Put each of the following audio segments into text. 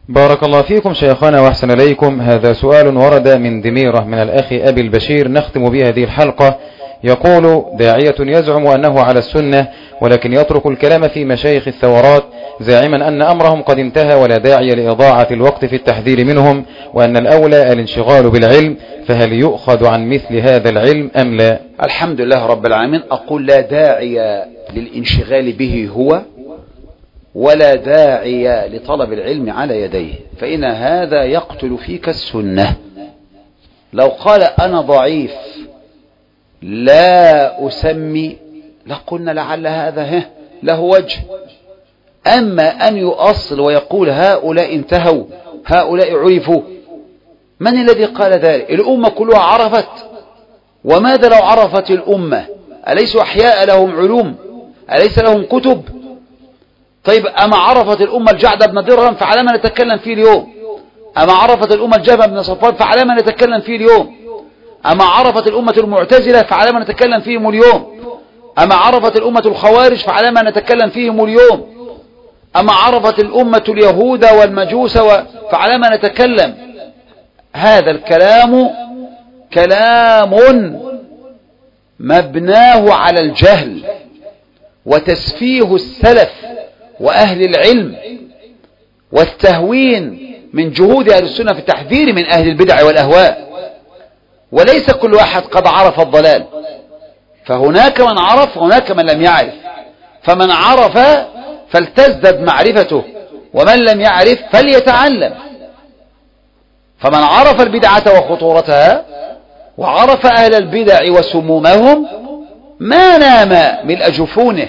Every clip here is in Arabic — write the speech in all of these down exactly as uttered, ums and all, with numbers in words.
بارك الله فيكم شيخنا وأحسن إليكم. هذا سؤال ورد من دميرة من الأخ أبي البشير، نختم به هذه الحلقة. يقول: داعية يزعم أنه على السنة ولكن يترك الكلام في مشايخ الثورات، زاعما أن أمرهم قد انتهى ولا داعي لإضاعة الوقت في التحذير منهم، وأن الأولى الانشغال بالعلم، فهل يؤخذ عن مثل هذا العلم أم لا؟ الحمد لله رب العالمين. أقول: لا داعي للانشغال به هو، ولا داعي لطلب العلم على يديه، فإن هذا يقتل فيك السنة. لو قال: أنا ضعيف لا أسمي، لقلنا لعل هذا له وجه. أما أن يؤصل ويقول هؤلاء انتهوا، هؤلاء عرفوا، من الذي قال ذلك؟ الأمة كلها عرفت. وماذا لو عرفت الأمة؟ أليسوا أحياء لهم علوم؟ أليس لهم كتب؟ طيب، أما عرفت الأمة الجعد بن درهم فعلى ما نتكلم فيه اليوم؟ أما عرفت الأمة الجهم بن صفوان فعلى ما نتكلم فيه اليوم؟ أما عرفت الأمة المعتزلة فعلى ما نتكلم فيهم اليوم؟ أما عرفت الأمة الخوارج فعلى ما نتكلم فيهم اليوم؟ أما عرفت الأمة اليهود والمجوس فعلى ما نتكلم؟ هذا الكلام كلام مبناه على الجهل وتسفيه السلف وأهل العلم والتهوين من جهود أهل السنة في التحذير من أهل البدع والأهواء. وليس كل واحد قد عرف الضلال، فهناك من عرف وهناك من لم يعرف، فمن عرف فلتزدد معرفته، ومن لم يعرف فليتعلم. فمن عرف البدعة وخطورتها وعرف أهل البدع وسمومهم ما نام ملء جفونه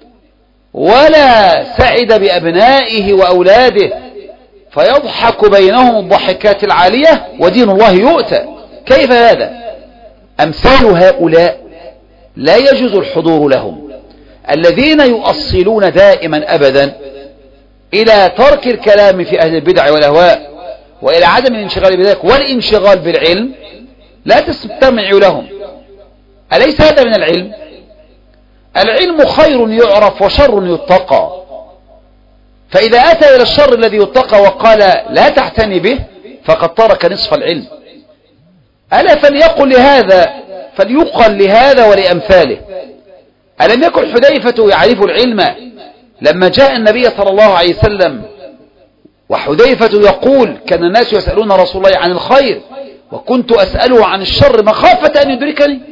ولا سعد بأبنائه وأولاده، فيضحك بينهم الضحكات العالية ودين الله يؤتى. كيف هذا؟ أمثال هؤلاء لا يجوز الحضور لهم، الذين يؤصلون دائما أبدا إلى ترك الكلام في أهل البدع والأهواء وإلى عدم الانشغال بذلك والانشغال بالعلم، لا تستمع لهم. أليس هذا من العلم؟ العلم خير يعرف وشر يتقى، فإذا أتى إلى الشر الذي يتقى وقال لا تعتني به فقد ترك نصف العلم. ألا فليقل لهذا فليقل لهذا ولأمثاله. ألم يكن حذيفة يعرف العلم لما جاء النبي صلى الله عليه وسلم؟ وحذيفة يقول: كان الناس يسألون رسول الله عن الخير وكنت أسأله عن الشر مخافة أن يدركني.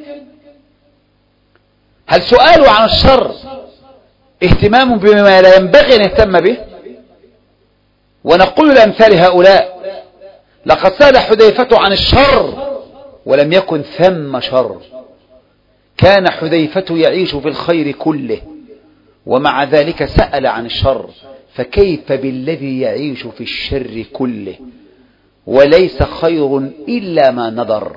هل سؤاله عن الشر اهتمام بما لا ينبغي أن يهتم به؟ ونقول لأمثال هؤلاء: لقد سأل حذيفة عن الشر ولم يكن ثم شر. كان حذيفة يعيش في الخير كله ومع ذلك سأل عن الشر، فكيف بالذي يعيش في الشر كله وليس خير إلا ما نذر؟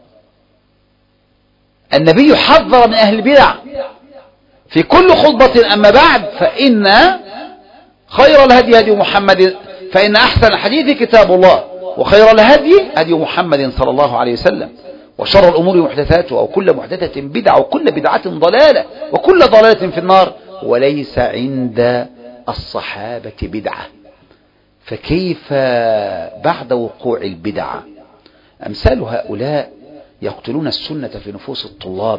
النبي حذر من أهل البدع في كل خطبة: أما بعد فإن خير الهدي هدي محمد، فإن أحسن الحديث كتاب الله، وخير الهدي هدي محمد صلى الله عليه وسلم، وشر الأمور محدثاتها، وكل محدثة بدعة، وكل بدعة ضلالة، وكل ضلالة في النار، وليس عند الصحابة بدعة. فكيف بعد وقوع البدعة؟ أمثال هؤلاء يقتلون السنة في نفوس الطلاب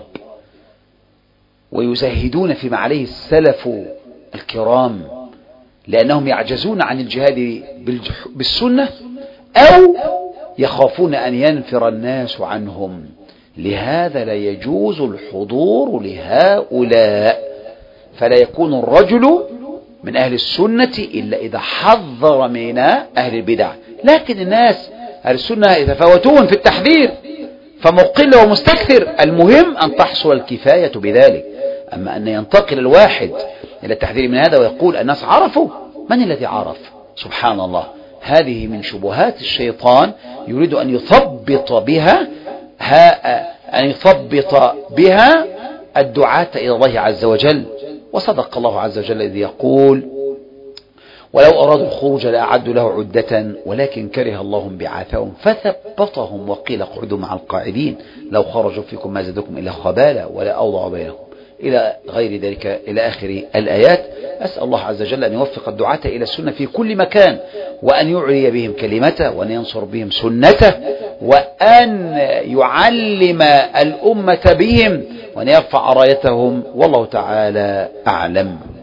ويزهدون فيما عليه السلف الكرام لأنهم يعجزون عن الجهاد بالسنة أو يخافون أن ينفر الناس عنهم. لهذا لا يجوز الحضور لهؤلاء، فلا يكون الرجل من أهل السنة إلا إذا حذر من أهل البدع. لكن الناس أهل السنة يتفاوتون في التحذير، فمقل ومستكثر، المهم أن تحصل الكفاية بذلك. أما أن ينتقل الواحد إلى التحذير من هذا ويقول الناس عرفوا، من الذي عرف؟ سبحان الله. هذه من شبهات الشيطان يريد أن يثبط بها أن يثبط بها الدعاة إلى الله عز وجل. وصدق الله عز وجل إذ يقول: ولو أرادوا الخروج لأعدوا له عدة ولكن كره الله بعاثهم فثبطهم وقيل اقعدوا مع القاعدين لو خرجوا فيكم ما زادوكم إلا خبالا ولا أوضعوا بينهم. إلى غير ذلك إلى آخر الآيات. أسأل الله عز وجل أن يوفق الدعاة إلى السنة في كل مكان، وأن يعلي بهم كلمته، وأن ينصر بهم سنته، وأن يعلم الأمة بهم، وأن يرفع رايتهم. والله تعالى أعلم.